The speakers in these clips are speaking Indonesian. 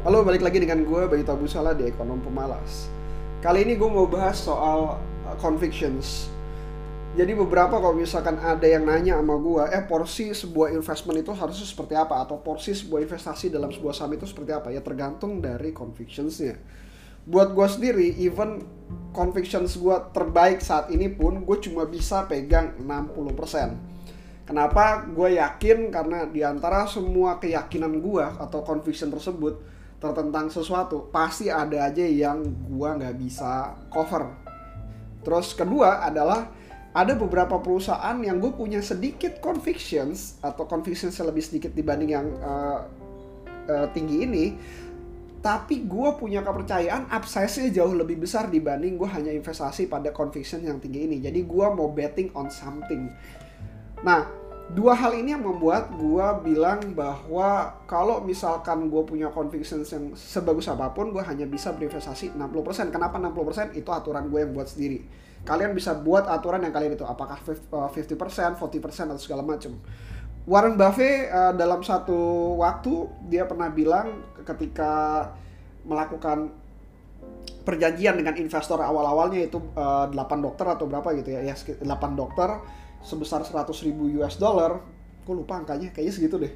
Halo, balik lagi dengan gue Bayu Tabusala di Ekonom Pemalas. Kali ini gue mau bahas soal convictions. Jadi beberapa kalau misalkan ada yang nanya sama gue, porsi sebuah investment itu harusnya seperti apa? Atau porsi sebuah investasi dalam sebuah saham itu seperti apa? Ya tergantung dari convictionsnya. Buat gue sendiri, even convictions gue terbaik saat ini pun, gue cuma bisa pegang 60%. Kenapa? Gue yakin karena di antara semua keyakinan gue atau conviction tersebut tertentang sesuatu, pasti ada aja yang gue nggak bisa cover. Terus kedua adalah ada beberapa perusahaan yang gue punya sedikit convictions atau convictions yang lebih sedikit dibanding yang tinggi ini, tapi gue punya kepercayaan upside-nya jauh lebih besar dibanding gue hanya investasi pada conviction yang tinggi ini. Jadi gue mau betting on something. Nah, dua hal ini yang membuat gue bilang bahwa kalau misalkan gue punya conviction yang sebagus apapun, gue hanya bisa berinvestasi 60%. Kenapa 60%? Itu aturan gue yang buat sendiri. Kalian bisa buat aturan yang kalian itu, apakah 50%, 40% atau segala macam. Warren Buffett dalam satu waktu dia pernah bilang ketika melakukan perjanjian dengan investor awal-awalnya itu 8 dokter atau berapa gitu ya 8 dokter sebesar 100.000 US dollar, aku lupa angkanya, kayaknya segitu deh.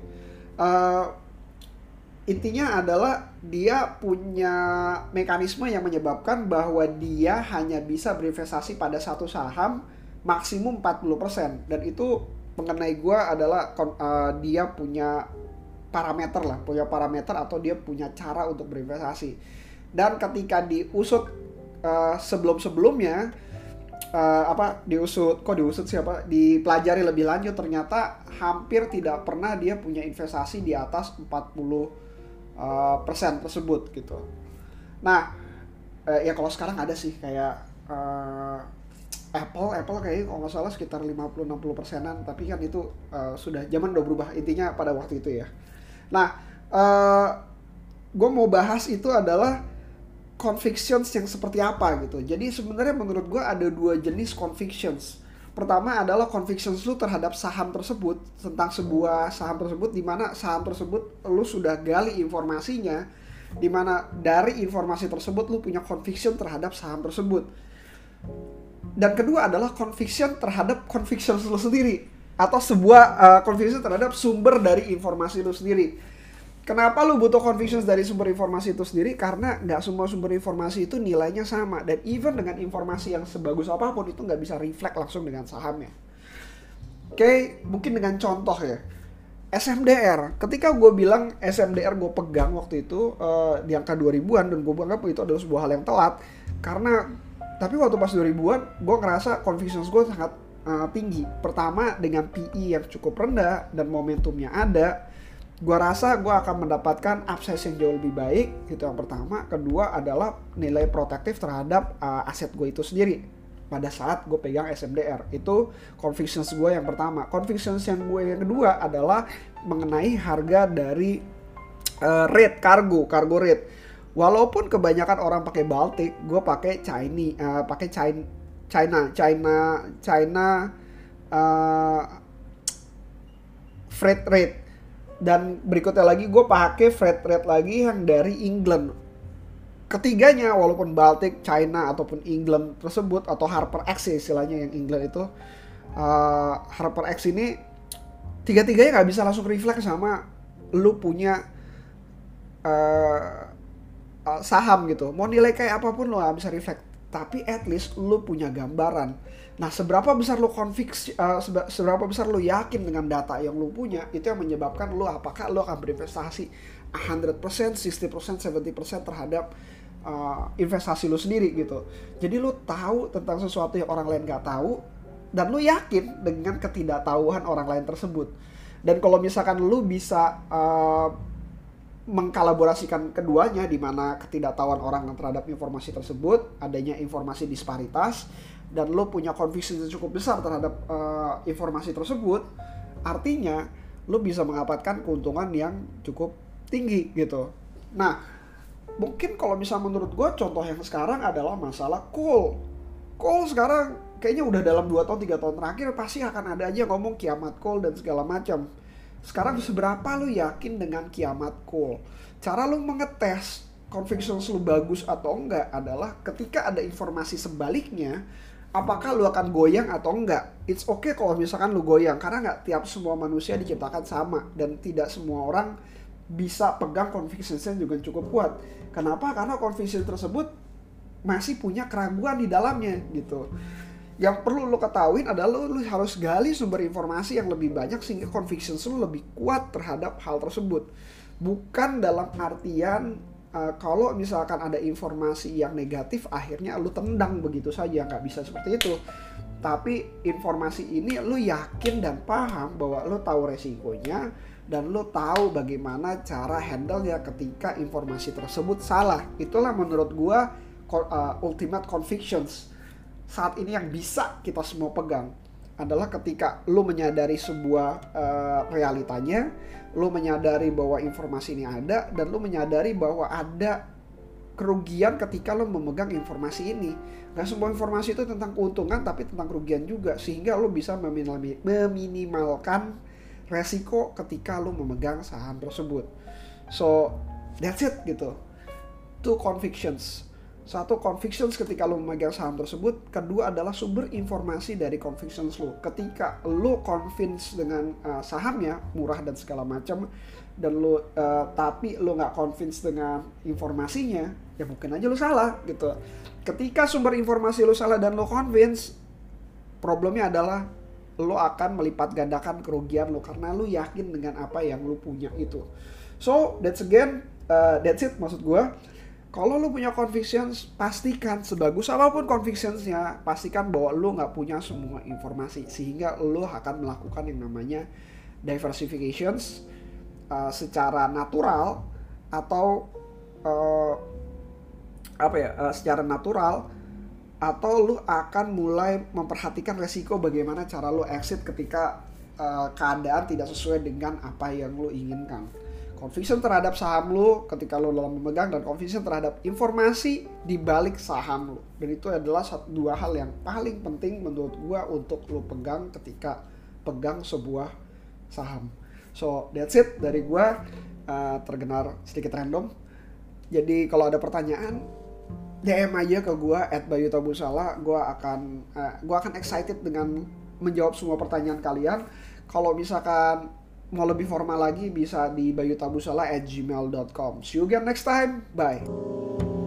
Intinya adalah dia punya mekanisme yang menyebabkan bahwa dia hanya bisa berinvestasi pada satu saham maksimum 40%, dan itu mengenai gue adalah dia punya parameter atau dia punya cara untuk berinvestasi. Dan ketika diusut sebelum-sebelumnya dipelajari lebih lanjut, ternyata hampir tidak pernah dia punya investasi di atas 40% tersebut gitu. Nah, ya kalau sekarang ada sih kayak Apple kayaknya kalau nggak salah sekitar 50-60%-an, tapi kan itu sudah zaman udah berubah intinya pada waktu itu ya. Nah, gue mau bahas itu adalah convictions yang seperti apa gitu. Jadi sebenarnya menurut gue ada dua jenis convictions. Pertama adalah convictions lu terhadap saham tersebut, tentang sebuah saham tersebut, di mana saham tersebut lu sudah gali informasinya, di mana dari informasi tersebut lu punya conviction terhadap saham tersebut. Dan kedua adalah conviction terhadap convictions lu sendiri, atau sebuah conviction terhadap sumber dari informasi lu sendiri. Kenapa lu butuh convictions dari sumber informasi itu sendiri? Karena nggak semua sumber informasi itu nilainya sama. Dan even dengan informasi yang sebagus apapun, itu nggak bisa reflect langsung dengan sahamnya. Oke, mungkin dengan contoh ya. SMDR. Ketika gue bilang SMDR gue pegang waktu itu di angka 2000-an, dan gue anggap itu adalah sebuah hal yang telat. Tapi waktu pas 2000-an, gue ngerasa convictions gue sangat tinggi. Pertama, dengan PE yang cukup rendah dan momentumnya ada, gue rasa gue akan mendapatkan upside yang jauh lebih baik. Itu yang pertama. Kedua adalah nilai protektif terhadap aset gue itu sendiri pada saat gue pegang SMDR. Itu convictions gue yang pertama. Convictions yang gue yang kedua adalah mengenai harga dari rate kargo rate. Walaupun kebanyakan orang pakai Baltic, gue pakai China freight rate. Dan berikutnya lagi gue pakai freight rate lagi yang dari England. Ketiganya, walaupun Baltic, China ataupun England tersebut, atau Harper X ya istilahnya yang England itu, Harper X ini tiga-tiganya nggak bisa langsung reflect sama lu punya saham gitu. Mau nilai kayak apapun lu nggak bisa reflect, tapi at least lu punya gambaran. Nah, seberapa besar lu seberapa besar lu yakin dengan data yang lu punya, itu yang menyebabkan lu apakah lu akan berinvestasi 100%, 60%, 70% terhadap investasi lu sendiri gitu. Jadi lu tahu tentang sesuatu yang orang lain gak tahu, dan lu yakin dengan ketidaktahuan orang lain tersebut. Dan kalau misalkan lu bisa mengkolaborasikan keduanya, di mana ketidaktahuan orang terhadap informasi tersebut, adanya informasi disparitas, dan lo punya conviction yang cukup besar terhadap informasi tersebut, artinya lo bisa mendapatkan keuntungan yang cukup tinggi gitu. Nah, mungkin kalau misalnya menurut gue contoh yang sekarang adalah masalah coal sekarang kayaknya udah dalam 2 tahun 3 tahun terakhir pasti akan ada aja ngomong kiamat coal dan segala macam. Sekarang seberapa lu yakin dengan kiamat call? Cara lu mengetes convictions lu bagus atau enggak adalah ketika ada informasi sebaliknya, apakah lu akan goyang atau enggak. It's okay kalau misalkan lu goyang, karena nggak tiap semua manusia diciptakan sama, dan tidak semua orang bisa pegang convictionsnya juga cukup kuat. Kenapa? Karena conviction tersebut masih punya keraguan di dalamnya gitu. Yang perlu lo ketahuin adalah lo harus gali sumber informasi yang lebih banyak sehingga conviction lo lebih kuat terhadap hal tersebut. Bukan dalam artian kalau misalkan ada informasi yang negatif akhirnya lo tendang begitu saja, nggak bisa seperti itu. Tapi informasi ini lo yakin dan paham bahwa lo tahu resikonya dan lo tahu bagaimana cara handle-nya ketika informasi tersebut salah. Itulah menurut gua ultimate convictions saat ini yang bisa kita semua pegang adalah ketika lo menyadari sebuah realitanya, lo menyadari bahwa informasi ini ada, dan lo menyadari bahwa ada kerugian ketika lo memegang informasi ini. Gak semua informasi itu tentang keuntungan, tapi tentang kerugian juga, sehingga lo bisa meminimalkan resiko ketika lo memegang saham tersebut. So that's it gitu. Two convictions. Satu, convictions ketika lo memegang saham tersebut. Kedua adalah sumber informasi dari convictions lo. Ketika lo convince dengan sahamnya murah dan segala macam, dan lo tapi lo nggak convince dengan informasinya, ya mungkin aja lo salah gitu. Ketika sumber informasi lo salah dan lo convince, problemnya adalah lo akan melipat gandakan kerugian lo karena lo yakin dengan apa yang lo punya itu. So that's it maksud gue. Kalau lo punya convictions, pastikan sebagus apapun convictionsnya, pastikan bahwa lo nggak punya semua informasi, sehingga lo akan melakukan yang namanya diversifications secara natural atau secara natural, atau lo akan mulai memperhatikan resiko bagaimana cara lo exit ketika keadaan tidak sesuai dengan apa yang lo inginkan. Conviction terhadap saham lo ketika lo dalam memegang, dan conviction terhadap informasi di balik saham lo. Dan itu adalah dua hal yang paling penting menurut gua untuk lo pegang ketika pegang sebuah saham. So that's it dari gua, terdengar sedikit random. Jadi kalau ada pertanyaan, DM aja ke gua @bayutabusala. Gua akan excited dengan menjawab semua pertanyaan kalian. Kalau misalkan mau lebih formal lagi bisa di bayutabusala@gmail.com. See you again next time. Bye.